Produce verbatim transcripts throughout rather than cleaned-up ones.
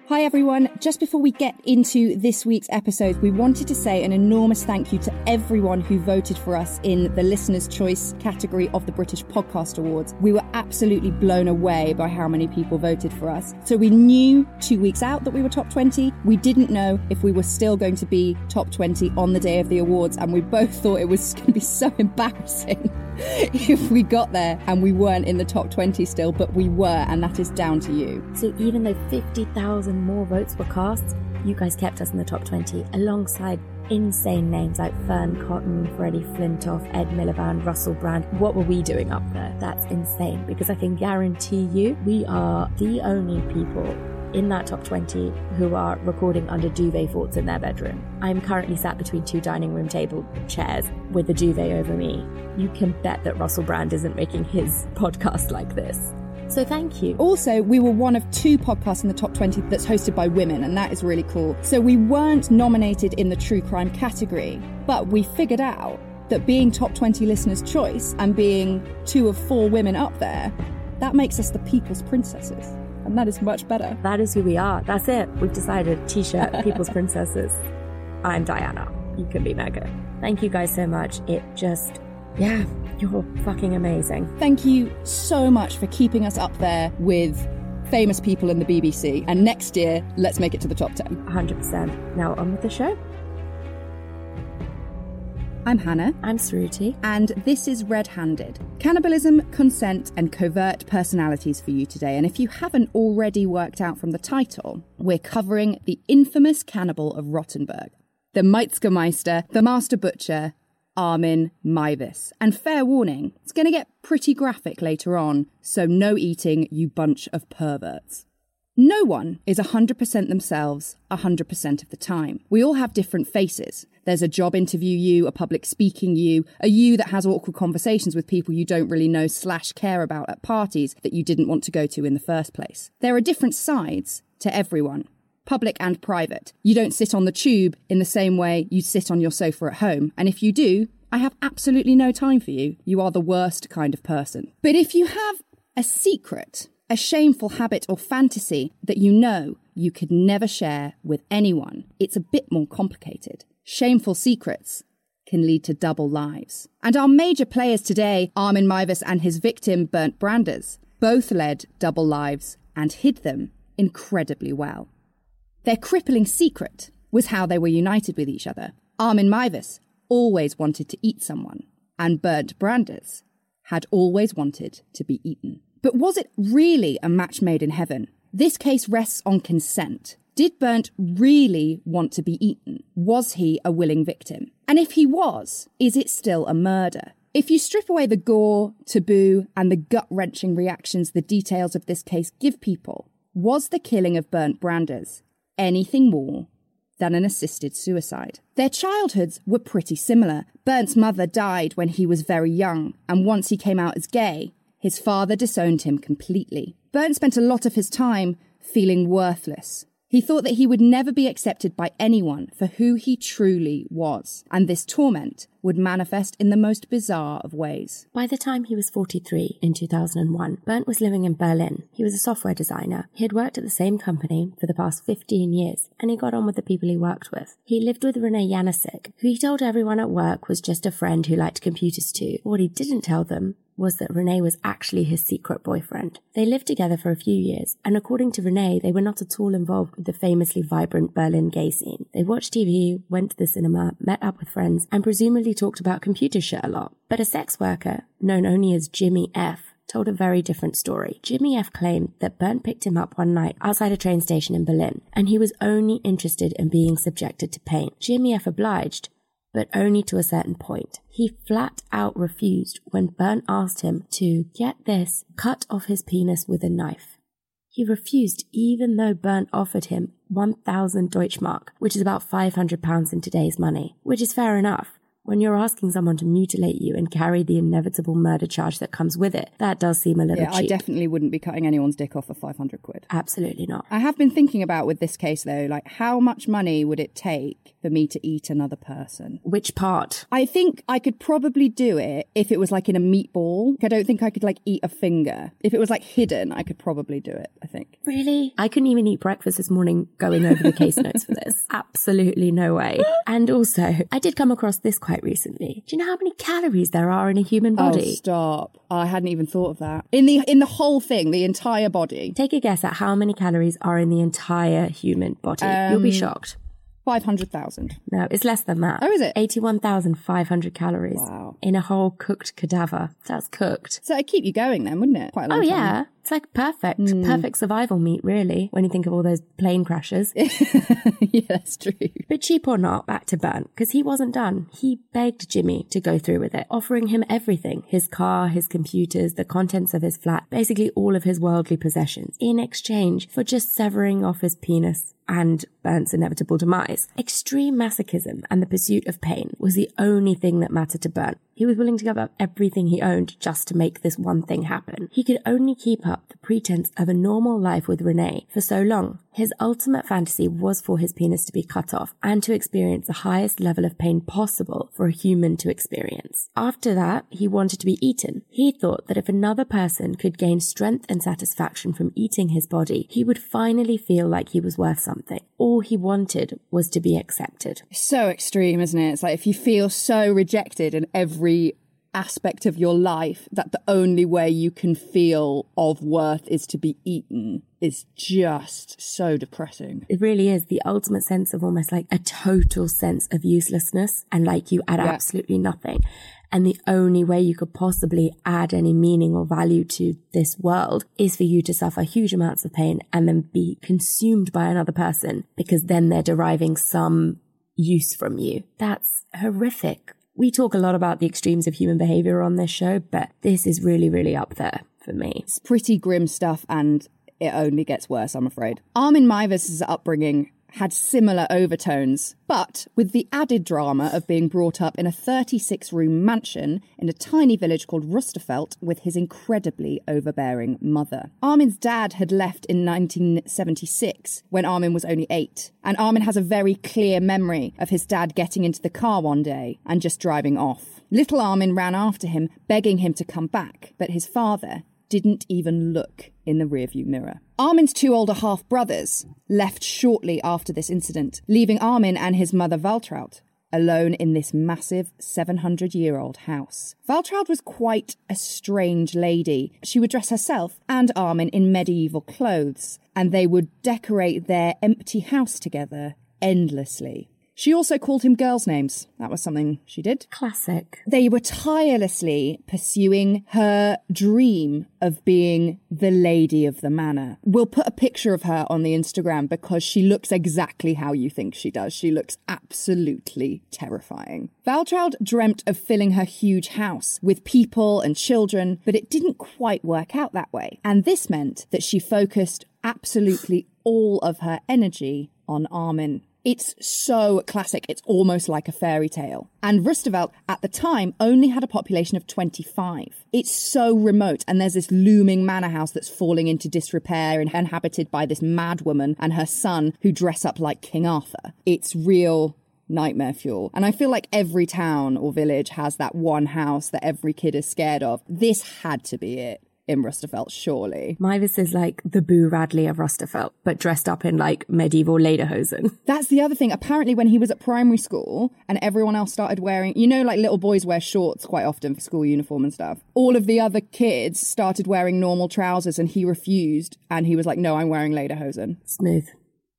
Hi everyone, just before we get into this week's episode, we wanted to say an enormous thank you to everyone who voted for us in the Listener's Choice category of the British Podcast Awards. We were absolutely blown away by how many people voted for us. So we knew two weeks out that we were top twenty. We didn't know if we were still going to be top twenty on the day of the awards, and we both thought it was going to be so embarrassing if we got there and we weren't in the top twenty still, but we were, and that is down to you. So even though fifty thousand more votes were cast, you guys kept us in the top twenty alongside insane names like Fern Cotton, Freddie Flintoff, Ed Miliband, Russell Brand. What were we doing up there? That's insane, because I can guarantee you we are the only people in that top twenty who are recording under duvet forts in their bedroom. I'm currently sat between two dining room table chairs with a duvet over me. You can bet that Russell Brand isn't making his podcast like this. So thank you. Also, we were one of two podcasts in the top twenty that's hosted by women, and that is really cool. So we weren't nominated in the true crime category, but we figured out that being top twenty Listener's Choice and being two of four women up there, that makes us the People's Princesses. And that is much better. That is who we are. That's it. We've decided. T-shirt, People's Princesses. I'm Diana. You can be Megan. Thank you guys so much. It just, yeah, you're fucking amazing. Thank you so much for keeping us up there with famous people in the B B C. And next year, let's make it to the top ten. one hundred percent. Now on with the show. I'm Hannah. I'm Sruti. And this is Red Handed. Cannibalism, consent and covert personalities for you today. And if you haven't already worked out from the title, we're covering the infamous cannibal of Rottenburg, the Metzgermeister, the Master Butcher, Armin Meiwes. And fair warning, it's going to get pretty graphic later on, so no eating, you bunch of perverts. No one is one hundred percent themselves one hundred percent of the time. We all have different faces. There's a job interview you, a public speaking you, a you that has awkward conversations with people you don't really know slash care about at parties that you didn't want to go to in the first place. There are different sides to everyone, public and private. You don't sit on the tube in the same way you sit on your sofa at home. And if you do, I have absolutely no time for you. You are the worst kind of person. But if you have a secret, a shameful habit or fantasy that you know you could never share with anyone, it's a bit more complicated. Shameful secrets can lead to double lives. And our major players today, Armin Meiwes and his victim, Bernd Branders, both led double lives and hid them incredibly well. Their crippling secret was how they were united with each other. Armin Meiwes always wanted to eat someone, and Bernd Branders had always wanted to be eaten. But was it really a match made in heaven? This case rests on consent. Did Bernd really want to be eaten? Was he a willing victim? And if he was, is it still a murder? If you strip away the gore, taboo, and the gut-wrenching reactions the details of this case give people, was the killing of Bernd Branders anything more than an assisted suicide? Their childhoods were pretty similar. Bernd's mother died when he was very young, and once he came out as gay, his father disowned him completely. Bernd spent a lot of his time feeling worthless. He thought that he would never be accepted by anyone for who he truly was, and this torment would manifest in the most bizarre of ways. By the time he was forty-three in two thousand one, Bernd was living in Berlin. He was a software designer. He had worked at the same company for the past fifteen years, and he got on with the people he worked with. He lived with Renee Janicek, who he told everyone at work was just a friend who liked computers too. What he didn't tell them was that Renee was actually his secret boyfriend. They lived together for a few years, and according to Renee, they were not at all involved with the famously vibrant Berlin gay scene. They watched T V, went to the cinema, met up with friends, and presumably talked about computer shit a lot. But a sex worker, known only as Jimmy F., told a very different story. Jimmy F. claimed that Bernd picked him up one night outside a train station in Berlin, and he was only interested in being subjected to pain. Jimmy F. obliged, but only to a certain point. He flat out refused when Bernd asked him to, get this, cut off his penis with a knife. He refused even though Bernd offered him one thousand Deutschmark, which is about five hundred pounds in today's money, which is fair enough. when you're asking someone to mutilate you and carry the inevitable murder charge that comes with it, that does seem a little yeah, cheap. I definitely wouldn't be cutting anyone's dick off for five hundred quid. Absolutely not. I have been thinking about with this case, though, like how much money would it take for me to eat another person? Which part? I think I could probably do it if it was like in a meatball. I don't think I could like eat a finger. If it was like hidden, I could probably do it, I think. Really? I couldn't even eat breakfast this morning going over the case notes for this. Absolutely no way. And also, I did come across this quite recently. Do you know how many calories there are in a human body? Oh, stop. I hadn't even thought of that. In the in the whole thing, the entire body. Take a guess at how many calories are in the entire human body. Um, You'll be shocked. five hundred thousand. No, it's less than that. Oh, is it? eighty-one thousand five hundred calories. Wow. In a whole cooked cadaver. That's cooked. So it'd keep you going then, wouldn't it? Quite a long Oh, time. yeah. It's like perfect. Mm. Perfect survival meat, really, when you think of all those plane crashes. Yeah, that's true. But cheap or not, back to Bernd, because he wasn't done. He begged Jimmy to go through with it, offering him everything. His car, his computers, the contents of his flat, basically all of his worldly possessions, in exchange for just severing off his penis and Bernd's inevitable demise. Extreme masochism and the pursuit of pain was the only thing that mattered to Bernd. He was willing to give up everything he owned just to make this one thing happen. He could only keep up the pretense of a normal life with Renee for so long. His ultimate fantasy was for his penis to be cut off and to experience the highest level of pain possible for a human to experience. After that, he wanted to be eaten. He thought that if another person could gain strength and satisfaction from eating his body, he would finally feel like he was worth something. All he wanted was to be accepted. So extreme, isn't it? It's like if you feel so rejected in every aspect of your life that the only way you can feel of worth is to be eaten is just so depressing. It really is the ultimate sense of almost like a total sense of uselessness and like you add yeah. absolutely nothing. And the only way you could possibly add any meaning or value to this world is for you to suffer huge amounts of pain and then be consumed by another person because then they're deriving some use from you. That's horrific. We talk a lot about the extremes of human behavior on this show, but this is really, really up there for me. It's pretty grim stuff and it only gets worse, I'm afraid. Armin Meiwes' upbringing had similar overtones, but with the added drama of being brought up in a thirty-six room mansion in a tiny village called Rusterfeld with his incredibly overbearing mother. Armin's dad had left in nineteen seventy-six when Armin was only eight, and Armin has a very clear memory of his dad getting into the car one day and just driving off. Little Armin ran after him, begging him to come back, but his father didn't even look in the rearview mirror. Armin's two older half-brothers left shortly after this incident, leaving Armin and his mother Waltraud alone in this massive seven hundred year old house. Waltraud was quite a strange lady. She would dress herself and Armin in medieval clothes, and they would decorate their empty house together endlessly. She also called him girls' names. That was something she did. Classic. They were tirelessly pursuing her dream of being the lady of the manor. We'll put a picture of her on the Instagram because she looks exactly how you think she does. She looks absolutely terrifying. Waltraud dreamt of filling her huge house with people and children, but it didn't quite work out that way. And this meant that she focused absolutely all of her energy on Armin. It's so classic, it's almost like a fairy tale. And Rusterveld, at the time, only had a population of twenty-five. It's so remote, and there's this looming manor house that's falling into disrepair and inhabited by this mad woman and her son who dress up like King Arthur. It's real nightmare fuel. And I feel like every town or village has that one house that every kid is scared of. This had to be it in Rusterfeld, surely. Meiwes is like the Boo Radley of Rusterfeld, but dressed up in like medieval lederhosen. That's the other thing. Apparently when he was at primary school and everyone else started wearing, you know, like little boys wear shorts quite often for school uniform and stuff. All of the other kids started wearing normal trousers and he refused. And he was like, no, I'm wearing lederhosen. Smooth.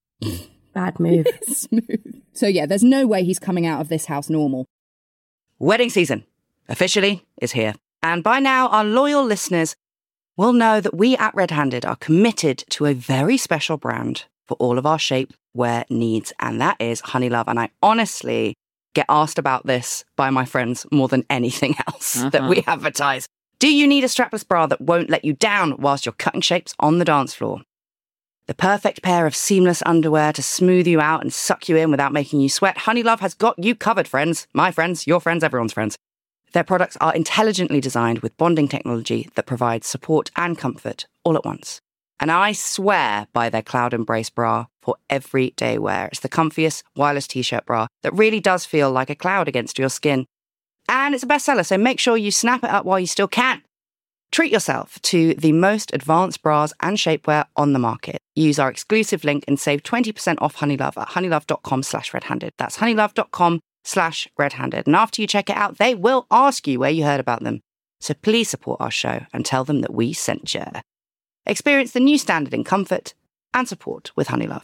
Bad move. Smooth. So yeah, there's no way he's coming out of this house normal. Wedding season officially is here. And by now, our loyal listeners will know that we at Red Handed are committed to a very special brand for all of our shapewear needs, and that is Honeylove. And I honestly get asked about this by my friends more than anything else uh-huh. that we advertise. Do you need a strapless bra that won't let you down whilst you're cutting shapes on the dance floor? The perfect pair of seamless underwear to smooth you out and suck you in without making you sweat. Honeylove has got you covered, friends. My friends, your friends, everyone's friends. Their products are intelligently designed with bonding technology that provides support and comfort all at once. And I swear by their Cloud Embrace bra for everyday wear. It's the comfiest wireless t-shirt bra that really does feel like a cloud against your skin. And it's a bestseller, so make sure you snap it up while you still can. Treat yourself to the most advanced bras and shapewear on the market. Use our exclusive link and save twenty percent off Honeylove at honeylove.com slash redhanded. That's honeylove.com slash redhanded. And after you check it out, they will ask you where you heard about them. So please support our show and tell them that we sent you. Experience the new standard in comfort and support with Honeylove.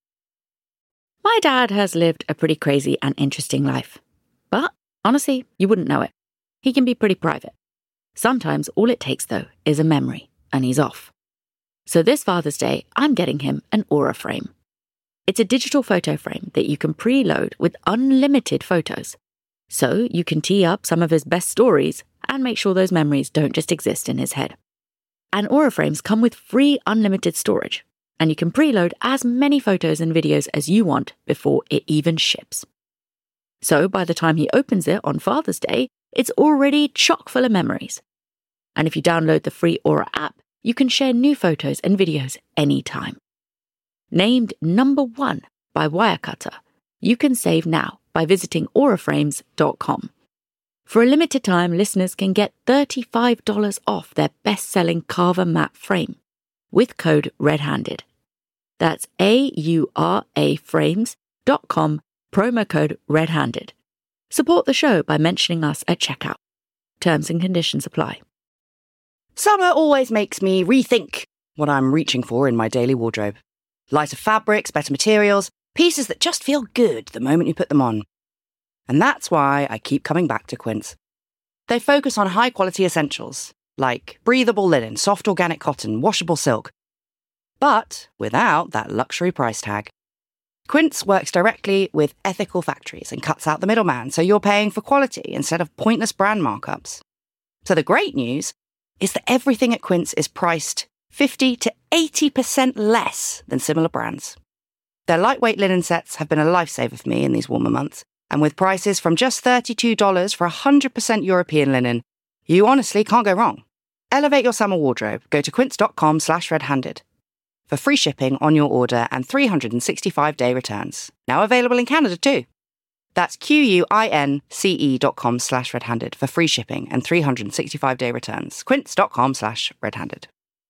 My dad has lived a pretty crazy and interesting life. But honestly, you wouldn't know it. He can be pretty private. Sometimes all it takes, though, is a memory, and he's off. So this Father's Day, I'm getting him an Aura frame. It's a digital photo frame that you can preload with unlimited photos. So you can tee up some of his best stories and make sure those memories don't just exist in his head. And Aura frames come with free unlimited storage, and you can preload as many photos and videos as you want before it even ships. So by the time he opens it on Father's Day, it's already chock full of memories. And if you download the free Aura app, you can share new photos and videos anytime. Named number one by Wirecutter, you can save now by visiting aura frames dot com. For a limited time, listeners can get thirty-five dollars off their best-selling Carver matte frame with code REDHANDED. That's A U R A frames dot com, promo code REDHANDED. Support the show by mentioning us at checkout. Terms and conditions apply. Summer always makes me rethink what I'm reaching for in my daily wardrobe. Lighter fabrics, better materials, pieces that just feel good the moment you put them on. And that's why I keep coming back to Quince. They focus on high-quality essentials, like breathable linen, soft organic cotton, washable silk, but without that luxury price tag. Quince works directly with ethical factories and cuts out the middleman, so you're paying for quality instead of pointless brand markups. So the great news is that everything at Quince is priced fifty to eighty percent less than similar brands. Their lightweight linen sets have been a lifesaver for me in these warmer months, and with prices from just thirty-two dollars for one hundred percent European linen, you honestly can't go wrong. Elevate your summer wardrobe. Go to quince.com slash redhanded for free shipping on your order and three hundred sixty-five day returns. Now available in Canada too. That's Q-U-I-N-C-E dot com slash redhanded for free shipping and three hundred sixty-five day returns. Quince.com slash redhanded.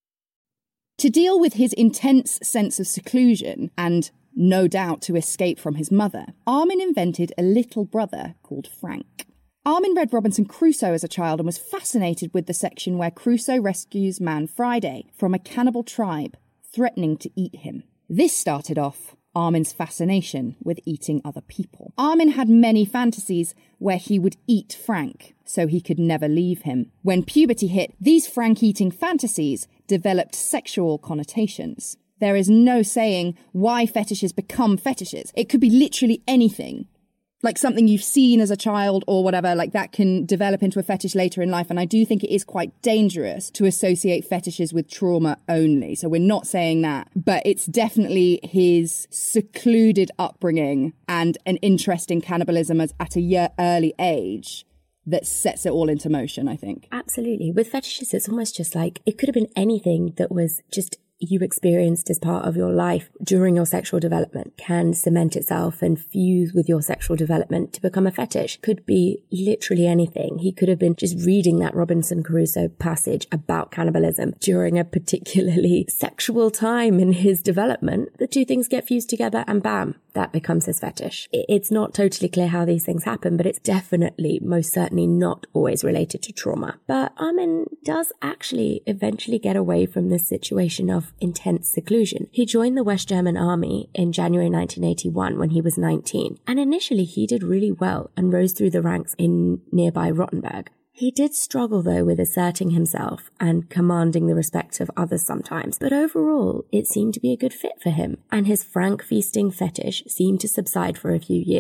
To deal with his intense sense of seclusion and, no doubt, to escape from his mother, Armin invented a little brother called Frank. Armin read Robinson Crusoe as a child and was fascinated with the section where Crusoe rescues Man Friday from a cannibal tribe threatening to eat him. This started off Armin's fascination with eating other people. Armin had many fantasies where he would eat Frank, so he could never leave him. When puberty hit, these Frank-eating fantasies developed sexual connotations. There is no saying why fetishes become fetishes. It could be literally anything. Like something you've seen as a child or whatever, like that can develop into a fetish later in life. And I do think it is quite dangerous to associate fetishes with trauma only. So we're not saying that, but it's definitely his secluded upbringing and an interest in cannibalism as at a year early age that sets it all into motion, I think. Absolutely. With fetishes, it's almost just like it could have been anything that was just you experienced as part of your life during your sexual development can cement itself and fuse with your sexual development to become a fetish. Could be literally anything. He could have been just reading that Robinson Crusoe passage about cannibalism during a particularly sexual time in his development. The two things get fused together and bam, that becomes his fetish. It's not totally clear how these things happen, but it's definitely, most certainly not always related to trauma. But Armin does actually eventually get away from this situation of intense seclusion. He joined the West German army in January nineteen eighty-one when he was nineteen, and initially he did really well and rose through the ranks in nearby Rottenburg. He did struggle, though, with asserting himself and commanding the respect of others sometimes, but overall, it seemed to be a good fit for him, and his Frank feasting fetish seemed to subside for a few years.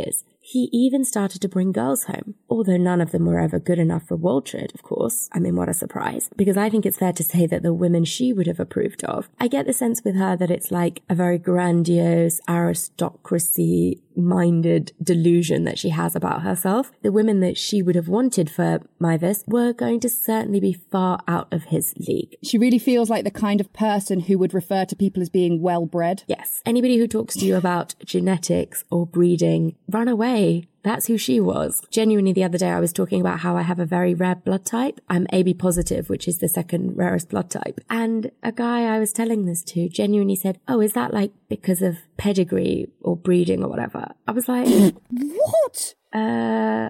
He even started to bring girls home, although none of them were ever good enough for Waltraud, of course. I mean, what a surprise. Because I think it's fair to say that the women she would have approved of, I get the sense with her that it's like a very grandiose aristocracy-minded delusion that she has about herself. The women that she would have wanted for Meiwes were going to certainly be far out of his league. She really feels like the kind of person who would refer to people as being well-bred. Yes. Anybody who talks to you about genetics or breeding, run away. That's who she was. Genuinely, the other day I was talking about how I have a very rare blood type. I'm A B positive, which is the second rarest blood type. And a guy I was telling this to genuinely said, oh, is that like because of pedigree or breeding or whatever? I was like, what? Uh,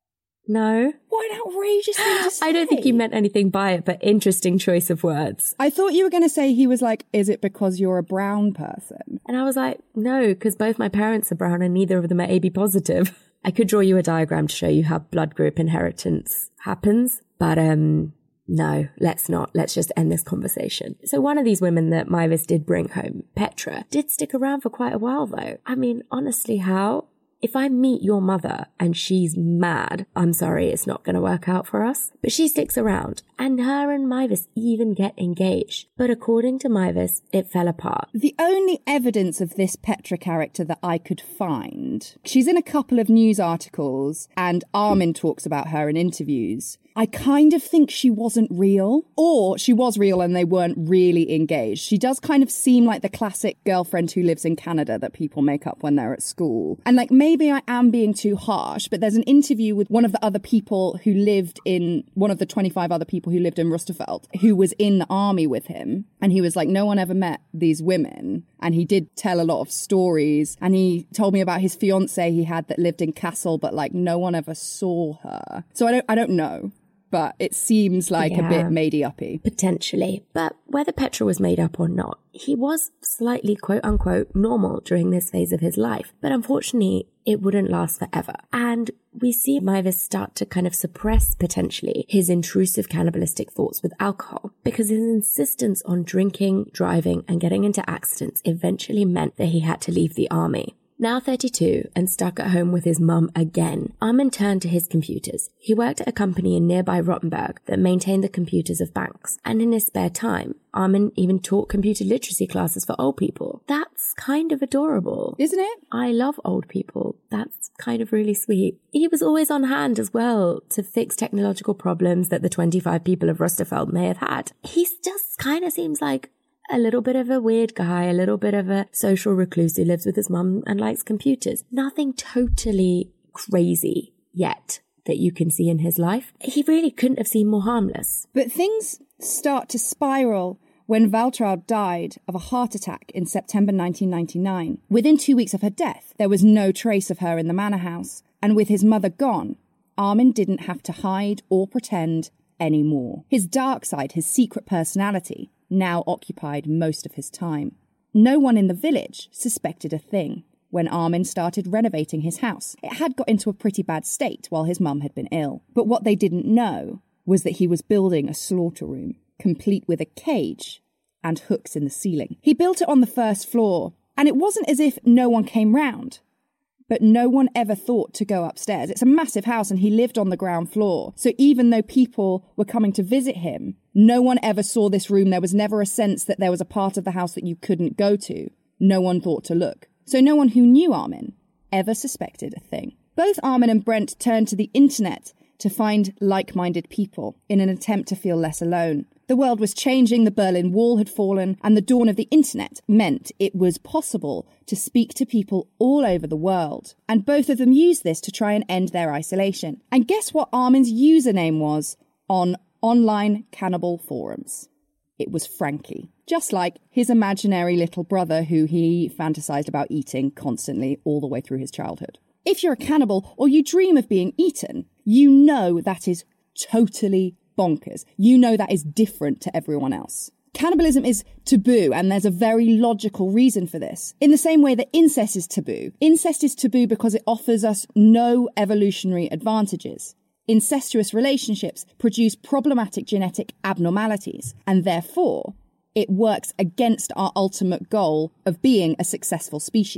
no. What an outrageous thing to say. I don't think he meant anything by it, but interesting choice of words. I thought you were going to say he was like, is it because you're a brown person? And I was like, no, because both my parents are brown and neither of them are A B positive. I could draw you a diagram to show you how blood group inheritance happens, but um, no, let's not. Let's just end this conversation. So one of these women that Meiwes did bring home, Petra, did stick around for quite a while though. I mean, honestly, how? If I meet your mother and she's mad, I'm sorry, it's not going to work out for us. But she sticks around, and her and Meiwes even get engaged. But according to Meiwes, it fell apart. The only evidence of this Petra character that I could find, she's in a couple of news articles, and Armin talks about her in interviews. I kind of think she wasn't real, or she was real and they weren't really engaged. She does kind of seem like the classic girlfriend who lives in Canada that people make up when they're at school. And like, maybe I am being too harsh, but there's an interview with one of the other people who lived in, one of the twenty-five other people who lived in Rusterfeld, who was in the army with him. And he was like, no one ever met these women. And he did tell a lot of stories. And he told me about his fiance he had that lived in Kassel, but like no one ever saw her. So I don't, I don't know. But it seems like yeah, a bit made-uppy. Potentially. But whether Petra was made up or not, he was slightly quote-unquote normal during this phase of his life. But unfortunately, it wouldn't last forever. And we see Meiwes start to kind of suppress, potentially, his intrusive cannibalistic thoughts with alcohol, because his insistence on drinking, driving, and getting into accidents eventually meant that he had to leave the army. Now thirty-two and stuck at home with his mum again, Armin turned to his computers. He worked at a company in nearby Rottenburg that maintained the computers of banks. And in his spare time, Armin even taught computer literacy classes for old people. That's kind of adorable. Isn't it? I love old people. That's kind of really sweet. He was always on hand as well to fix technological problems that the twenty-five people of Rusterfeld may have had. He just kind of seems like a little bit of a weird guy, a little bit of a social recluse who lives with his mum and likes computers. Nothing totally crazy yet that you can see in his life. He really couldn't have seemed more harmless. But things start to spiral when Waltraud died of a heart attack in September nineteen ninety-nine. Within two weeks of her death, there was no trace of her in the manor house. And with his mother gone, Armin didn't have to hide or pretend anymore. His dark side, his secret personality, now occupied most of his time. No one in the village suspected a thing when Armin started renovating his house. It had got into a pretty bad state while his mum had been ill. But what they didn't know was that he was building a slaughter room, complete with a cage and hooks in the ceiling. He built it on the first floor, and it wasn't as if no one came round. But no one ever thought to go upstairs. It's a massive house and he lived on the ground floor. So even though people were coming to visit him, no one ever saw this room. There was never a sense that there was a part of the house that you couldn't go to. No one thought to look. So no one who knew Armin ever suspected a thing. Both Armin and Brent turned to the internet to find like-minded people in an attempt to feel less alone. The world was changing, the Berlin Wall had fallen, and the dawn of the internet meant it was possible to speak to people all over the world. And both of them used this to try and end their isolation. And guess what Armin's username was on online cannibal forums? It was Frankie. Just like his imaginary little brother who he fantasized about eating constantly all the way through his childhood. If you're a cannibal or you dream of being eaten, you know that is totally bonkers. You know that is different to everyone else. Cannibalism is taboo, and there's a very logical reason for this. In the same way that incest is taboo. Incest is taboo because it offers us no evolutionary advantages. Incestuous relationships produce problematic genetic abnormalities, and therefore it works against our ultimate goal of being a successful species.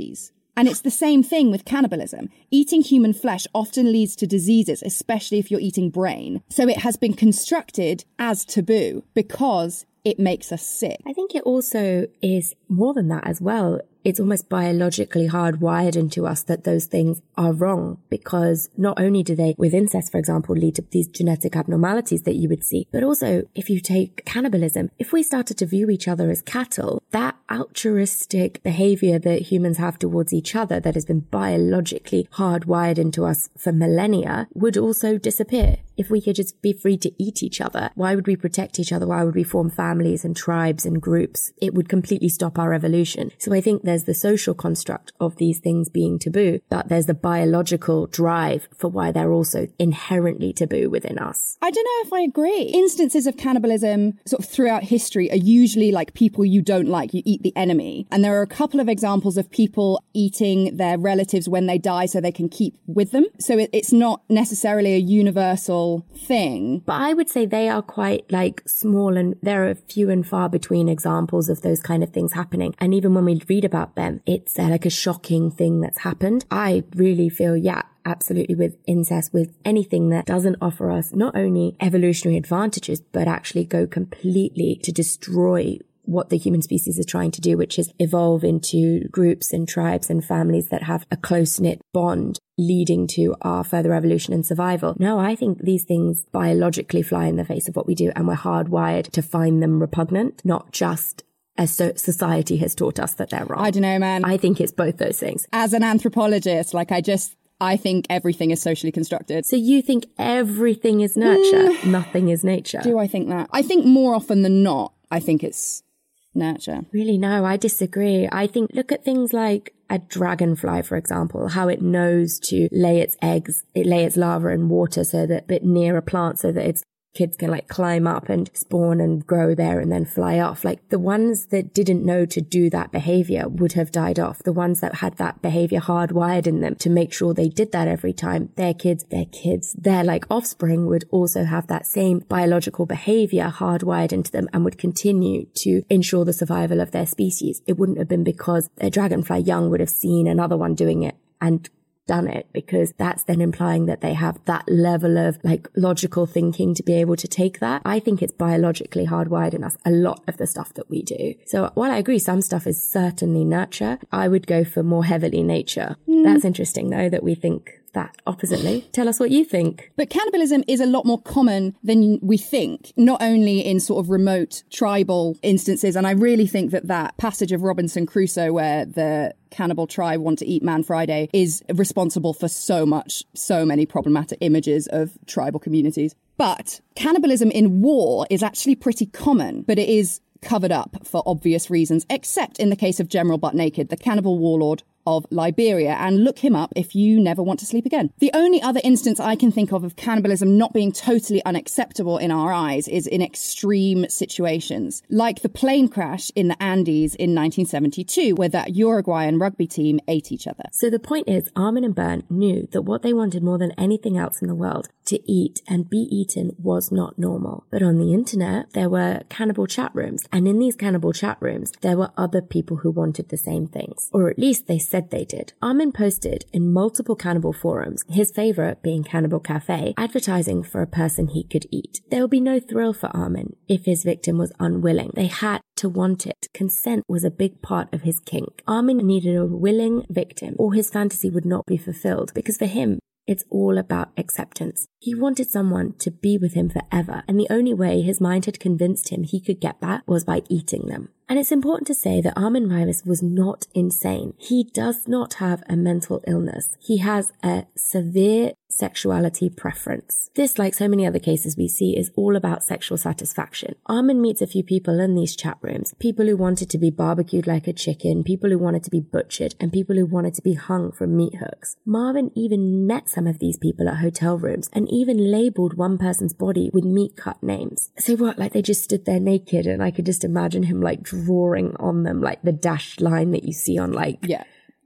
And it's the same thing with cannibalism. Eating human flesh often leads to diseases, especially if you're eating brain. So it has been constructed as taboo because it makes us sick. I think it also is more than that as well. It's almost biologically hardwired into us that those things are wrong, because not only do they, with incest, for example, lead to these genetic abnormalities that you would see, but also if you take cannibalism, if we started to view each other as cattle, that altruistic behavior that humans have towards each other that has been biologically hardwired into us for millennia would also disappear. If we could just be free to eat each other, why would we protect each other? Why would we form families and tribes and groups? It would completely stop our evolution. So I think there's the social construct of these things being taboo, but there's the biological drive for why they're also inherently taboo within us. I don't know if I agree. Instances of cannibalism sort of throughout history are usually like people you don't like. You eat the enemy. And there are a couple of examples of people eating their relatives when they die so they can keep with them. So it, it's not necessarily a universal thing. But I would say they are quite like small, and there are few and far between examples of those kind of things happening. And even when we read about them, it's uh, like a shocking thing that's happened. I really feel, yeah, absolutely, with incest, with anything that doesn't offer us not only evolutionary advantages, but actually go completely to destroy what the human species is trying to do, which is evolve into groups and tribes and families that have a close-knit bond leading to our further evolution and survival. No, I think these things biologically fly in the face of what we do, and we're hardwired to find them repugnant, not just as so society has taught us that they're wrong. I don't know, man. I think it's both those things. As an anthropologist, like I just... I think everything is socially constructed. So you think everything is nurture, mm. nothing is nature? Do I think that? I think more often than not, I think it's nurture. Really, no, I disagree. I think, look at things like a dragonfly, for example, how it knows to lay its eggs, it lay its larva in water so that, but near a plant so that its kids can like climb up and spawn and grow there and then fly off. Like the ones that didn't know to do that behavior would have died off. The ones that had that behavior hardwired in them to make sure they did that every time, their kids, their kids, their like offspring would also have that same biological behavior hardwired into them and would continue to ensure the survival of their species. It wouldn't have been because a dragonfly young would have seen another one doing it and done it, because that's then implying that they have that level of like logical thinking to be able to take that. I think it's biologically hardwired in us, a lot of the stuff that we do. So while I agree some stuff is certainly nurture, I would go for more heavily nature. Mm. That's interesting though, that we think that oppositely. Tell us what you think. But cannibalism is a lot more common than we think, not only in sort of remote tribal instances. And I really think that that passage of Robinson Crusoe where the cannibal tribe want to eat Man Friday is responsible for so much, so many problematic images of tribal communities. But cannibalism in war is actually pretty common, but it is covered up for obvious reasons, except in the case of General Butt Naked, the cannibal warlord of Liberia, and look him up if you never want to sleep again. The only other instance I can think of of cannibalism not being totally unacceptable in our eyes is in extreme situations, like the plane crash in the Andes in nineteen seventy-two, where that Uruguayan rugby team ate each other. So the point is, Armin and Bernd knew that what they wanted more than anything else in the world, to eat and be eaten, was not normal. But on the internet, there were cannibal chat rooms, and in these cannibal chat rooms, there were other people who wanted the same things, or at least they said they did. Armin posted in multiple cannibal forums, his favourite being Cannibal Cafe, advertising for a person he could eat. There would be no thrill for Armin if his victim was unwilling. They had to want it. Consent was a big part of his kink. Armin needed a willing victim, or his fantasy would not be fulfilled, because for him, it's all about acceptance. He wanted someone to be with him forever, and the only way his mind had convinced him he could get that was by eating them. And it's important to say that Armin Reimis was not insane. He does not have a mental illness. He has a severe sexuality preference. This, like so many other cases we see, is all about sexual satisfaction. Armin meets a few people in these chat rooms, people who wanted to be barbecued like a chicken, people who wanted to be butchered, and people who wanted to be hung from meat hooks. Marvin even met some of these people at hotel rooms and even labelled one person's body with meat cut names. So what, like they just stood there naked, and I could just imagine him like drawing on them like the dashed line that you see on like yeah.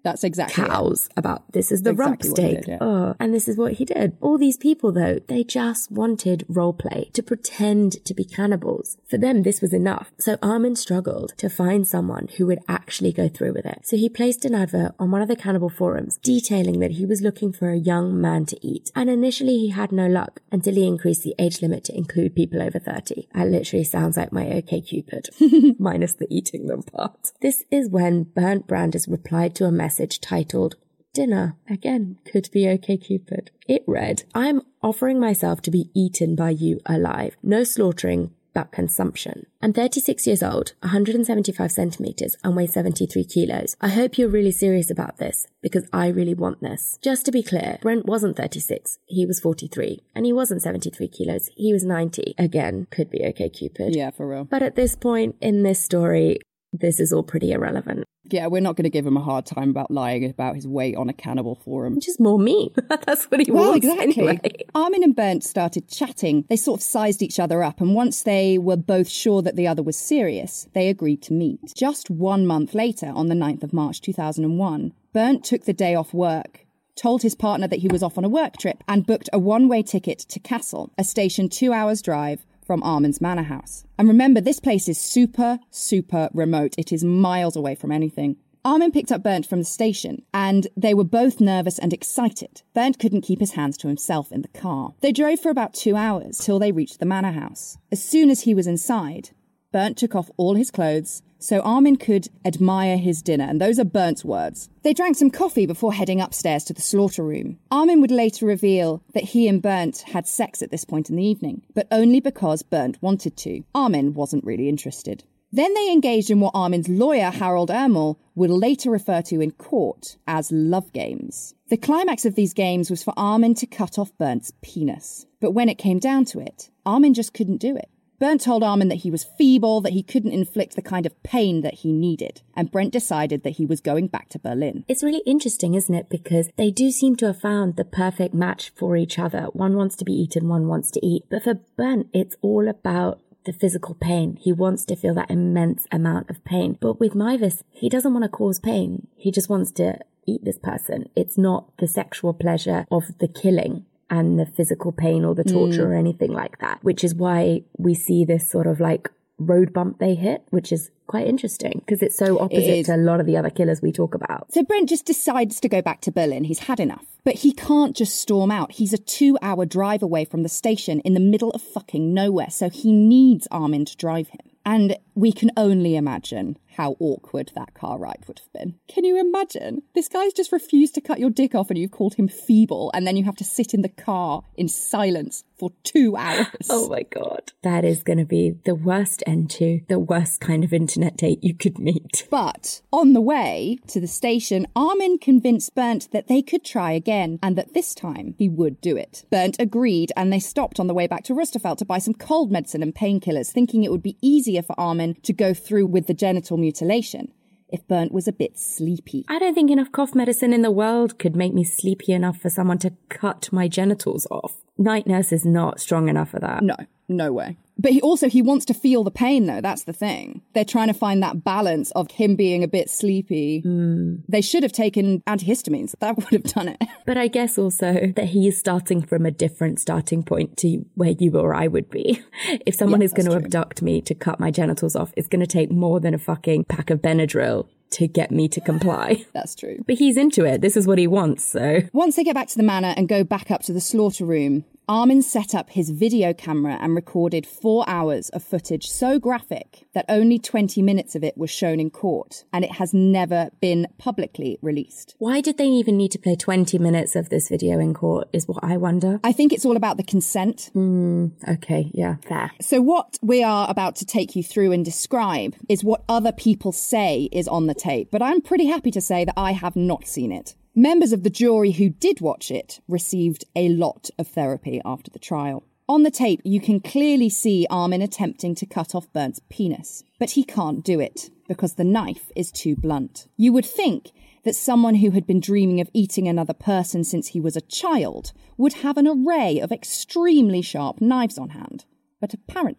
That's exactly cows it. about this is the exactly rump steak. Did, yeah. Oh, and this is what he did. All these people, though, they just wanted role play to pretend to be cannibals. For them, this was enough. So Armin struggled to find someone who would actually go through with it. So he placed an advert on one of the cannibal forums detailing that he was looking for a young man to eat. And initially he had no luck until he increased the age limit to include people over thirty. That literally sounds like my OkCupid, minus the eating them part. This is when Bernd Brandes replied to a message titled Dinner. Again, could be OkCupid. It read, I'm offering myself to be eaten by you alive. No slaughtering, but consumption. I'm thirty-six years old, one hundred seventy-five centimeters, and weigh seventy-three kilos. I hope you're really serious about this, because I really want this. Just to be clear, Brent wasn't thirty-six, he was forty-three, and he wasn't seventy-three kilos, he was ninety. Again, could be OkCupid. Yeah, for real. But at this point in this story, this is all pretty irrelevant. Yeah, we're not going to give him a hard time about lying about his weight on a cannibal forum. Just more meat. That's what he well, wants exactly. anyway. Armin and Bernd started chatting. They sort of sized each other up, and once they were both sure that the other was serious, they agreed to meet. Just one month later, on the ninth of March two thousand one, Bernd took the day off work, told his partner that he was off on a work trip, and booked a one-way ticket to Kassel, a station two hours drive from Armin's manor house. And remember, this place is super, super remote. It is miles away from anything. Armin picked up Bernd from the station, and they were both nervous and excited. Bernd couldn't keep his hands to himself in the car. They drove for about two hours till they reached the manor house. As soon as he was inside, Bernd took off all his clothes so Armin could admire his dinner, and those are Bernd's words. They drank some coffee before heading upstairs to the slaughter room. Armin would later reveal that he and Bernd had sex at this point in the evening, but only because Bernd wanted to. Armin wasn't really interested. Then they engaged in what Armin's lawyer, Harold Ermel, would later refer to in court as love games. The climax of these games was for Armin to cut off Bernd's penis. But when it came down to it, Armin just couldn't do it. Bernd told Armin that he was feeble, that he couldn't inflict the kind of pain that he needed, and Brent decided that he was going back to Berlin. It's really interesting, isn't it? Because they do seem to have found the perfect match for each other. One wants to be eaten, one wants to eat. But for Bernd, it's all about the physical pain. He wants to feel that immense amount of pain. But with Meiwes, he doesn't want to cause pain. He just wants to eat this person. It's not the sexual pleasure of the killing and the physical pain or the torture mm. or anything like that, which is why we see this sort of like road bump they hit, which is quite interesting because it's so opposite it to a lot of the other killers we talk about. So Brent just decides to go back to Berlin. He's had enough. But he can't just storm out. He's a two-hour drive away from the station in the middle of fucking nowhere, so he needs Armin to drive him. And we can only imagine how awkward that car ride would have been. Can you imagine? This guy's just refused to cut your dick off and you've called him feeble, and then you have to sit in the car in silence for two hours. Oh my God. That is going to be the worst end to the worst kind of internet date you could meet. But on the way to the station, Armin convinced Bernd that they could try again and that this time he would do it. Bernd agreed, and they stopped on the way back to Rusterfeld to buy some cold medicine and painkillers, thinking it would be easier for Armin to go through with the genital mutilation if Bernd was a bit sleepy. I don't think enough cough medicine in the world could make me sleepy enough for someone to cut my genitals off. Night Nurse is not strong enough for that. No, no way. But he also, he wants to feel the pain, though. That's the thing. They're trying to find that balance of him being a bit sleepy. Mm. They should have taken antihistamines. That would have done it. But I guess also that he is starting from a different starting point to where you or I would be. If someone yeah, is going to abduct me to cut my genitals off, it's going to take more than a fucking pack of Benadryl to get me to comply. That's true. But he's into it. This is what he wants, so. Once they get back to the manor and go back up to the slaughter room, Armin set up his video camera and recorded four hours of footage so graphic that only twenty minutes of it was shown in court, and it has never been publicly released. Why did they even need to play twenty minutes of this video in court is what I wonder. I think it's all about the consent. Mm, okay, yeah, fair. So what we are about to take you through and describe is what other people say is on the tape, but I'm pretty happy to say that I have not seen it. Members of the jury who did watch it received a lot of therapy after the trial. On the tape, you can clearly see Armin attempting to cut off Bernd's penis, but he can't do it because the knife is too blunt. You would think that someone who had been dreaming of eating another person since he was a child would have an array of extremely sharp knives on hand, but apparently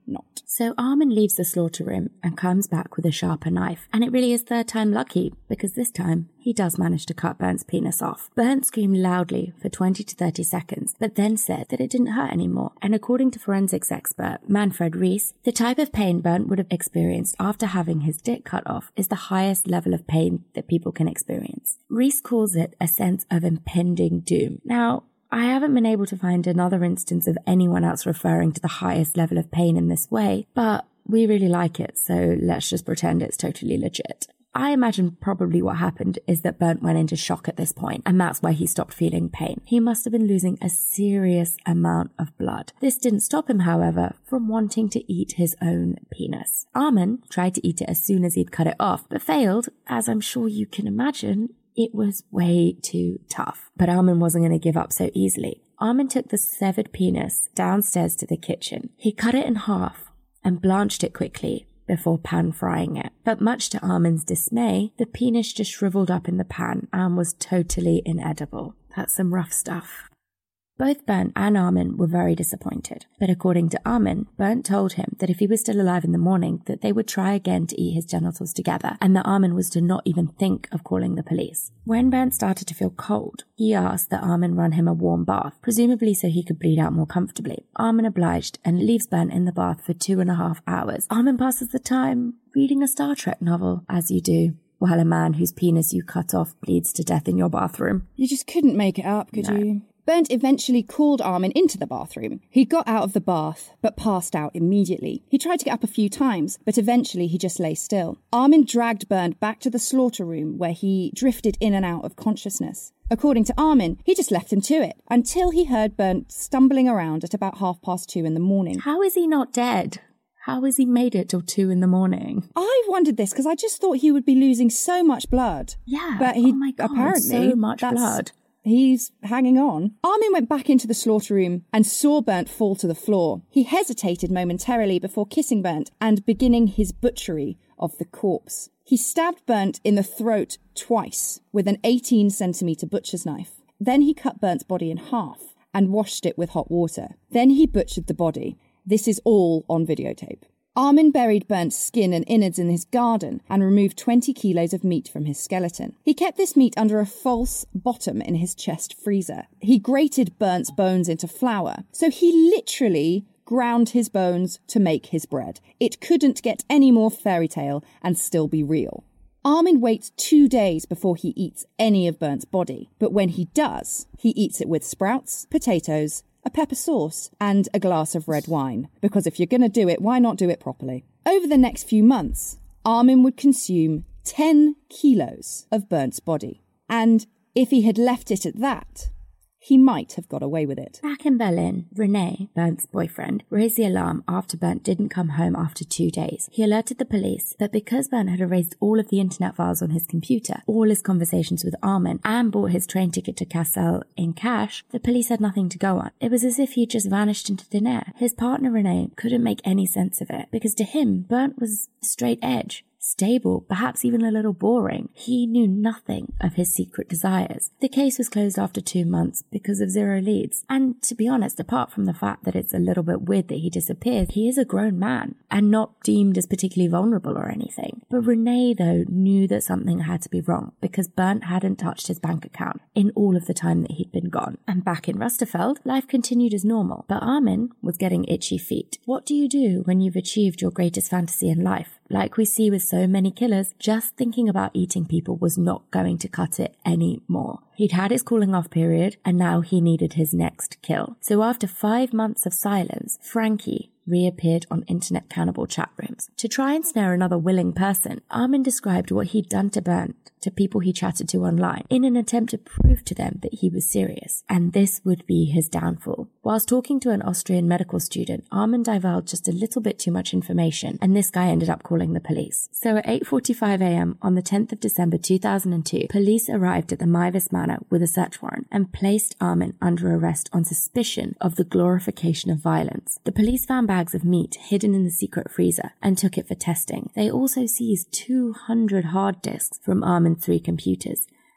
not. So Armin leaves the slaughter room and comes back with a sharper knife. And it really is third time lucky, because this time he does manage to cut Bernd's penis off. Bernd screamed loudly for twenty to thirty seconds, but then said that it didn't hurt anymore. And according to forensics expert Manfred Rees, the type of pain Bernd would have experienced after having his dick cut off is the highest level of pain that people can experience. Rees calls it a sense of impending doom. Now, I haven't been able to find another instance of anyone else referring to the highest level of pain in this way, but we really like it, so let's just pretend it's totally legit. I imagine probably what happened is that Bernd went into shock at this point, and that's why he stopped feeling pain. He must have been losing a serious amount of blood. This didn't stop him, however, from wanting to eat his own penis. Armin tried to eat it as soon as he'd cut it off, but failed, as I'm sure you can imagine. It was way too tough. But Armin wasn't going to give up so easily. Armin took the severed penis downstairs to the kitchen. He cut it in half and blanched it quickly before pan frying it. But much to Armin's dismay, the penis just shriveled up in the pan and was totally inedible. That's some rough stuff. Both Bernd and Armin were very disappointed, but according to Armin, Bernd told him that if he was still alive in the morning, that they would try again to eat his genitals together, and that Armin was to not even think of calling the police. When Bernd started to feel cold, he asked that Armin run him a warm bath, presumably so he could bleed out more comfortably. Armin obliged and leaves Bernd in the bath for two and a half hours. Armin passes the time reading a Star Trek novel, as you do, while a man whose penis you cut off bleeds to death in your bathroom. You just couldn't make it up, could No. you? Bernd eventually called Armin into the bathroom. He got out of the bath, but passed out immediately. He tried to get up a few times, but eventually he just lay still. Armin dragged Bernd back to the slaughter room, where he drifted in and out of consciousness. According to Armin, he just left him to it, until he heard Bernd stumbling around at about half past two in the morning. How is he not dead? How has he made it till two in the morning? I wondered this, because I just thought he would be losing so much blood. Yeah, but he oh my God, apparently so much that's- blood. He's hanging on. Armin went back into the slaughter room and saw Bernd fall to the floor. He hesitated momentarily before kissing Bernd and beginning his butchery of the corpse. He stabbed Bernd in the throat twice with an eighteen centimetre butcher's knife. Then he cut Bernd's body in half and washed it with hot water. Then he butchered the body. This is all on videotape. Armin buried Bernd's skin and innards in his garden and removed twenty kilos of meat from his skeleton. He kept this meat under a false bottom in his chest freezer. He grated Bernd's bones into flour. So he literally ground his bones to make his bread. It couldn't get any more fairy tale and still be real. Armin waits two days before he eats any of Bernd's body. But when he does, he eats it with sprouts, potatoes, a pepper sauce, and a glass of red wine. Because if you're going to do it, why not do it properly? Over the next few months, Armin would consume ten kilos of Bernd's body. And if he had left it at that, he might have got away with it. Back in Berlin, René, Bernd's boyfriend, raised the alarm after Bernd didn't come home after two days. He alerted the police, but because Bernd had erased all of the internet files on his computer, all his conversations with Armin, and bought his train ticket to Kassel in cash, the police had nothing to go on. It was as if he had just vanished into thin air. His partner René couldn't make any sense of it, because to him, Bernd was straight edge. Stable, perhaps even a little boring. He knew nothing of his secret desires. The case was closed after two months because of zero leads. And to be honest, apart from the fact that it's a little bit weird that he disappeared, he is a grown man and not deemed as particularly vulnerable or anything. But René, though, knew that something had to be wrong because Bernd hadn't touched his bank account in all of the time that he'd been gone. And back in Rusterfeld, life continued as normal. But Armin was getting itchy feet. What do you do when you've achieved your greatest fantasy in life? Like we see with so many killers, just thinking about eating people was not going to cut it anymore. He'd had his cooling off period, and now he needed his next kill. So after five months of silence, Frankie reappeared on internet cannibal chat rooms. To try and snare another willing person, Armin described what he'd done to Bernd to people he chatted to online in an attempt to prove to them that he was serious, and this would be his downfall. Whilst talking to an Austrian medical student, Armin divulged just a little bit too much information, and this guy ended up calling the police. So at eight forty-five a.m. on the tenth of December two thousand two, police arrived at the Maivis Manor with a search warrant and placed Armin under arrest on suspicion of the glorification of violence. The police found bags of meat hidden in the secret freezer and took it for testing. They also seized two hundred hard disks from Armin's three computers.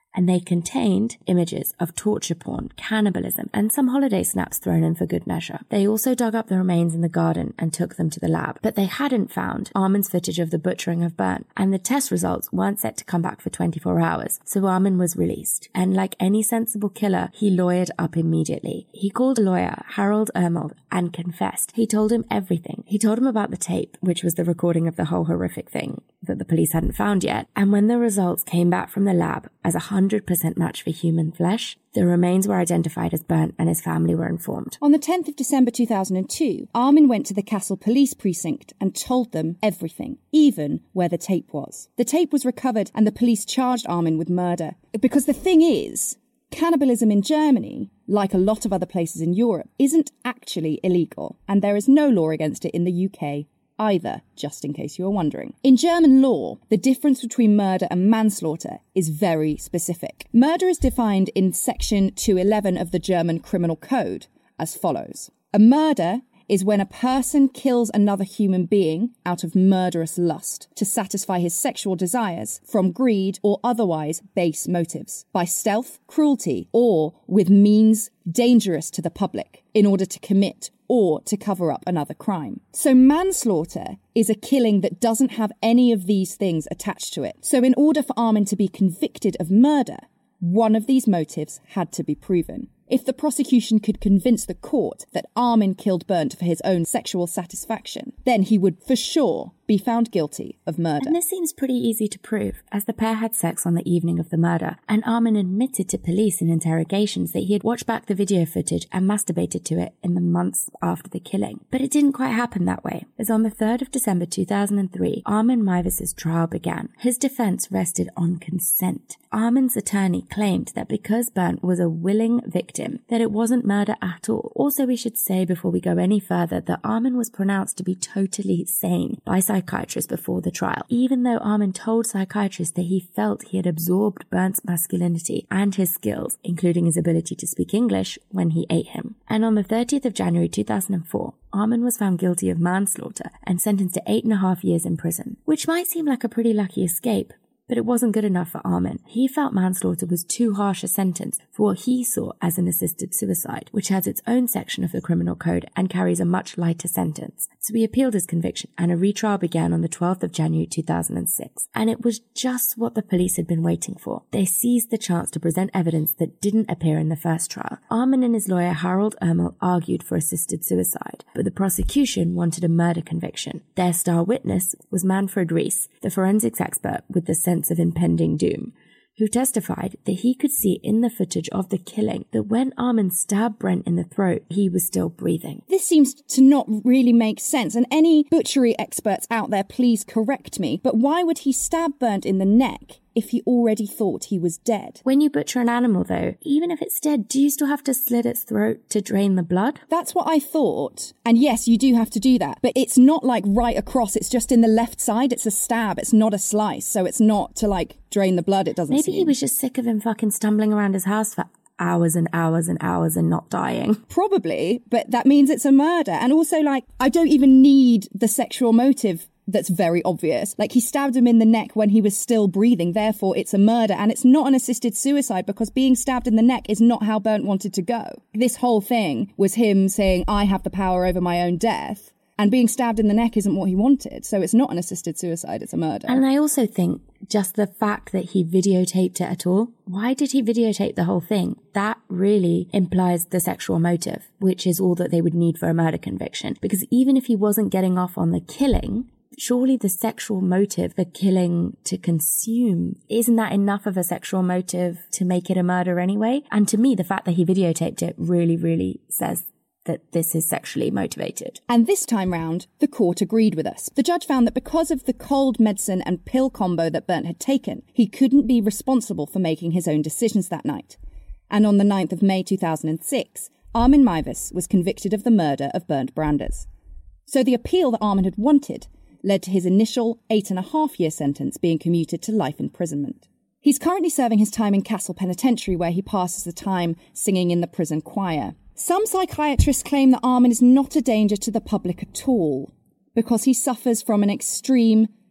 and they contained images of torture porn, cannibalism, and some holiday snaps thrown in for good measure. They also dug up the remains in the garden and took them to the lab, but they hadn't found Armin's footage of the butchering of Bernd, and the test results weren't set to come back for twenty-four hours, so Armin was released. And like any sensible killer, he lawyered up immediately. He called a lawyer, Harold Ermel, and confessed. He told him everything. He told him about the tape, which was the recording of the whole horrific thing that the police hadn't found yet, and when the results came back from the lab as a one hundred percent match for human flesh, the remains were identified as Bernd and his family were informed. On the tenth of December two thousand two, Armin went to the Kassel police precinct and told them everything, even where the tape was. The tape was recovered and the police charged Armin with murder. Because the thing is, cannibalism in Germany, like a lot of other places in Europe, isn't actually illegal, and there is no law against it in the U K either, just in case you were wondering. In German law, the difference between murder and manslaughter is very specific. Murder is defined in section two eleven of the German Criminal Code as follows. A murder is when a person kills another human being out of murderous lust to satisfy his sexual desires from greed or otherwise base motives, by stealth, cruelty, or with means dangerous to the public in order to commit or to cover up another crime. So manslaughter is a killing that doesn't have any of these things attached to it. So in order for Armin to be convicted of murder, one of these motives had to be proven. If the prosecution could convince the court that Armin killed Bernd for his own sexual satisfaction, then he would for sure be found guilty of murder. And this seems pretty easy to prove, as the pair had sex on the evening of the murder, and Armin admitted to police in interrogations that he had watched back the video footage and masturbated to it in the months after the killing. But it didn't quite happen that way, as on the third of December two thousand three, Armin Meiwes' trial began. His defense rested on consent. Armin's attorney claimed that because Bernd was a willing victim, that it wasn't murder at all. Also, we should say before we go any further that Armin was pronounced to be totally sane by psychiatrists before the trial, even though Armin told psychiatrists that he felt he had absorbed Bernd's masculinity and his skills, including his ability to speak English, when he ate him. And on the thirtieth of January two thousand four, Armin was found guilty of manslaughter and sentenced to eight and a half years in prison, which might seem like a pretty lucky escape. But it wasn't good enough for Armin. He felt manslaughter was too harsh a sentence for what he saw as an assisted suicide, which has its own section of the criminal code and carries a much lighter sentence. So he appealed his conviction, and a retrial began on the twelfth of January two thousand six. And it was just what the police had been waiting for. They seized the chance to present evidence that didn't appear in the first trial. Armin and his lawyer Harold Ermel argued for assisted suicide, but the prosecution wanted a murder conviction. Their star witness was Manfred Rees, the forensics expert with the sense of impending doom, who testified that he could see in the footage of the killing that when Armin stabbed Brent in the throat, he was still breathing. This seems to not really make sense, and any butchery experts out there, please correct me, but why would he stab Bernd in the neck if he already thought he was dead? When you butcher an animal, though, even if it's dead, do you still have to slit its throat to drain the blood? That's what I thought. And yes, you do have to do that. But it's not like right across. It's just in the left side. It's a stab. It's not a slice. So it's not to like drain the blood. It doesn't Maybe seem. he was just sick of him fucking stumbling around his house for hours and hours and hours and not dying. Probably, but that means it's a murder. And also, like, I don't even need the sexual motive that's very obvious. Like, he stabbed him in the neck when he was still breathing, therefore it's a murder, and it's not an assisted suicide because being stabbed in the neck is not how Bernd wanted to go. This whole thing was him saying, I have the power over my own death, and being stabbed in the neck isn't what he wanted, so it's not an assisted suicide, it's a murder. And I also think just the fact that he videotaped it at all, why did he videotape the whole thing? That really implies the sexual motive, which is all that they would need for a murder conviction, because even if he wasn't getting off on the killing, surely the sexual motive, the killing to consume, isn't that enough of a sexual motive to make it a murder anyway? And to me, the fact that he videotaped it really, really says that this is sexually motivated. And this time round, the court agreed with us. The judge found that because of the cold medicine and pill combo that Bernd had taken, he couldn't be responsible for making his own decisions that night. And on the ninth of May two thousand six, Armin Meiwes was convicted of the murder of Bernd Brandes. So the appeal that Armin had wanted led to his initial eight and a half year sentence being commuted to life imprisonment. He's currently serving his time in Kassel Penitentiary, where he passes the time singing in the prison choir. Some psychiatrists claim that Armin is not a danger to the public at all, because he suffers from an extreme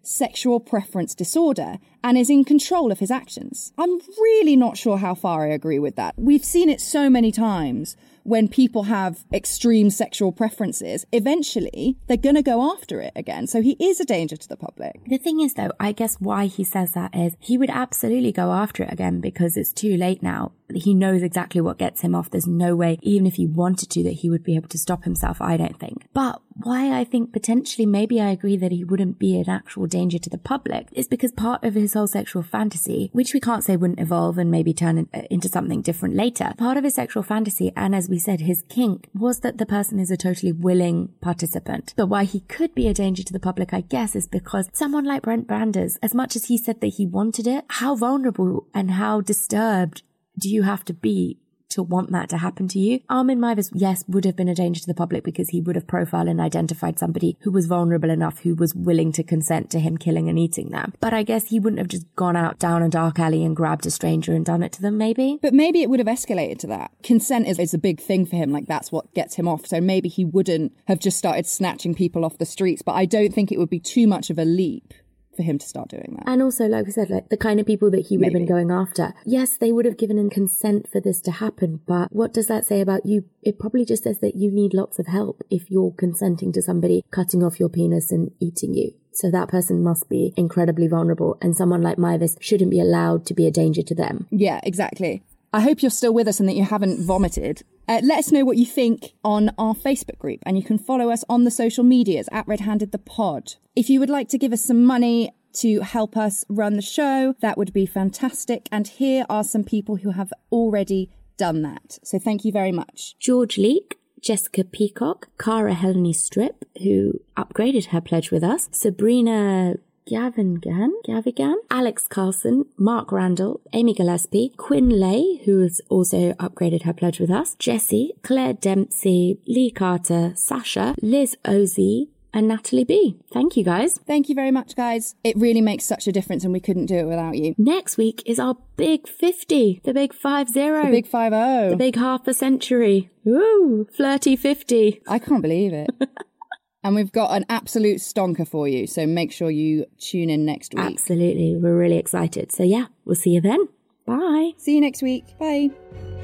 sexual preference disorder and is in control of his actions. I'm really not sure how far I agree with that. We've seen it so many times. When people have extreme sexual preferences, eventually they're going to go after it again. So he is a danger to the public. The thing is, though, I guess why he says that is he would absolutely go after it again because it's too late now. He knows exactly what gets him off. There's no way, even if he wanted to, that he would be able to stop himself, I don't think. But why I think potentially maybe I agree that he wouldn't be an actual danger to the public is because part of his whole sexual fantasy, which we can't say wouldn't evolve and maybe turn in, uh, into something different later, part of his sexual fantasy, and as we said, his kink, was that the person is a totally willing participant. But why he could be a danger to the public, I guess, is because someone like Brent Branders, as much as he said that he wanted it, how vulnerable and how disturbed do you have to be to want that to happen to you? Armin Meiwes, yes, would have been a danger to the public because he would have profiled and identified somebody who was vulnerable enough, who was willing to consent to him killing and eating them. But I guess he wouldn't have just gone out down a dark alley and grabbed a stranger and done it to them, maybe. But maybe it would have escalated to that. Consent is, is a big thing for him. Like, that's what gets him off. So maybe he wouldn't have just started snatching people off the streets. But I don't think it would be too much of a leap for him to start doing that. And also, like we said, like the kind of people that he would Maybe. have been going after. Yes, they would have given him consent for this to happen, but what does that say about you? It probably just says that you need lots of help if you're consenting to somebody cutting off your penis and eating you. So that person must be incredibly vulnerable, and someone like Meiwes shouldn't be allowed to be a danger to them. Yeah, exactly. I hope you're still with us and that you haven't vomited. Uh, let us know what you think on our Facebook group, and you can follow us on the social medias at Red Handed the Pod. If you would like to give us some money to help us run the show, that would be fantastic. And here are some people who have already done that. So thank you very much. George Leake, Jessica Peacock, Cara Heleny Strip, who upgraded her pledge with us, Sabrina Gavigan, Gavigan, Alex Carlson, Mark Randall, Amy Gillespie, Quinn Lay, who has also upgraded her pledge with us, Jessie, Claire Dempsey, Lee Carter, Sasha, Liz Ozzie, and Natalie B. Thank you, guys. Thank you very much, guys. It really makes such a difference and we couldn't do it without you. Next week is our big fifty, the big five zero. The big five oh. The big half a century. Ooh, flirty fifty. I can't believe it. And we've got an absolute stonker for you, so make sure you tune in next week. Absolutely. We're really excited. So yeah, we'll see you then. Bye. See you next week. Bye.